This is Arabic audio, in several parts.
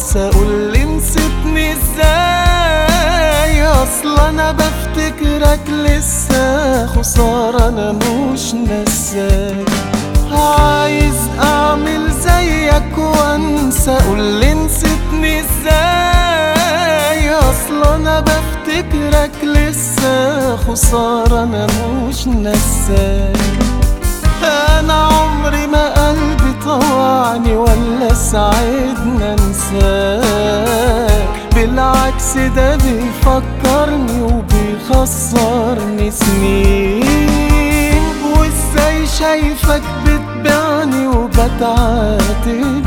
وانسى، قولي نسيتني ازاي؟ اصل انا بفتكرك لسه، خسارة انا مش نساك. عايز اعمل زيك وانسى، قولي نسيتني ازاي؟ اصل انا بفتكرك لسه، خسارة انا مش نساك. انا عمري ما قلبي طوعني ولا ساعدنا انساك، بالعكس ده بيفكرني وبيخسرني سنين. وازاي شايفك بتبيعني وبتعاتب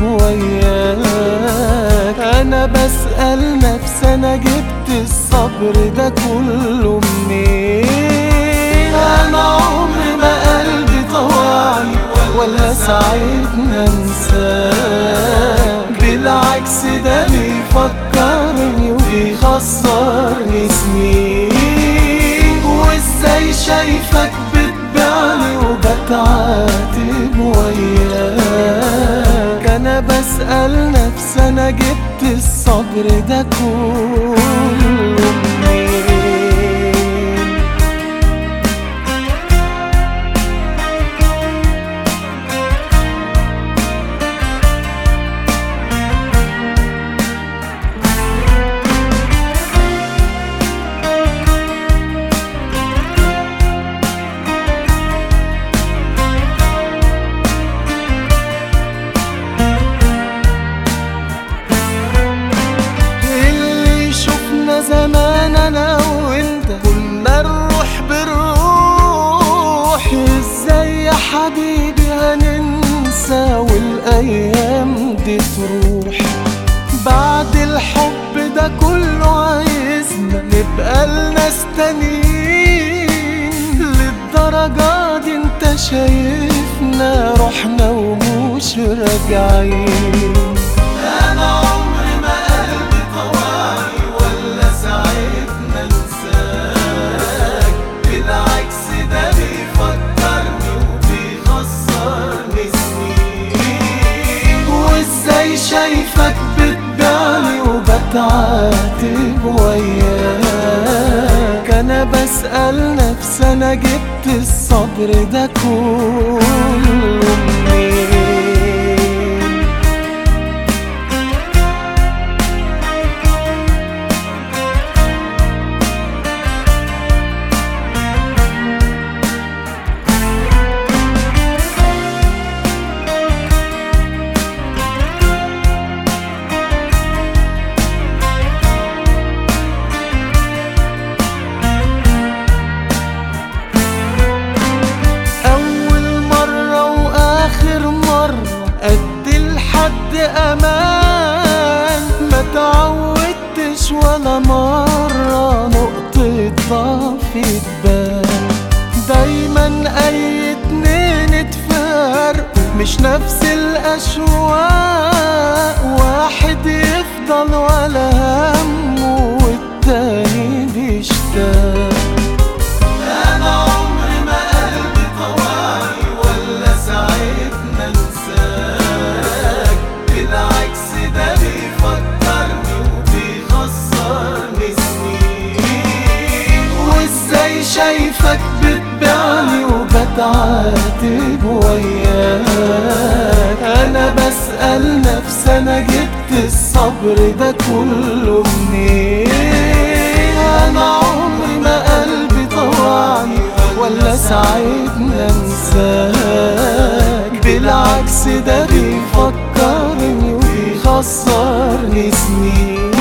وياك؟ انا بسأل نفسي انا جبت الصبر ده كله منين؟ انا عمري ما قلبي طوعني ولا ساعدنا انساك، بالعكس ده بيفكرني وبيخسرني سنين. وازاي شايفك بتبيعني وبتعاتب وياك؟ انا بسأل نفسي انا جبت الصبر ده كله منين؟ زمان انا وانت كنا نروح بالروح، ازاي يا حبيبي هننسى والايام دي تروح؟ بعد الحب ده كله عايزنا نبقى لناس تانيين، للدرجة دي انت شايفنا رحنا ومش راجعين؟ انا عمري ما قلبي طوعني ولا ساعدنا انساك، بالعكس ده بيفكرني وبيخسرني سنين. وازاي شايفك بتبيعني وبتعاتب وياك؟ انا بسأل نفسي انا جبت الصبر ده كله منين؟ ادي لحد امان، ما تعودتش ولا مرة نقطة ضعف تبان. دايما اي اتنين اتفارقوا مش نفس الاشواق، واحد يفضل ولا همه والتاني بيشتاق. انا عمري ما قلبي طوعني ولا ساعدنا انساك، بالعكس ده بيفكرني وبيخسرني سنين. وازاي شايفك بتبيعني وبتعاتب وياك؟ انا بسأل نفسي انا جبت الصبر ده كله منين؟ انا عمري ما قلبي طوعني ولا ساعدنا انساك، بالعكس ده بيفكرني وبيخسرني سنين.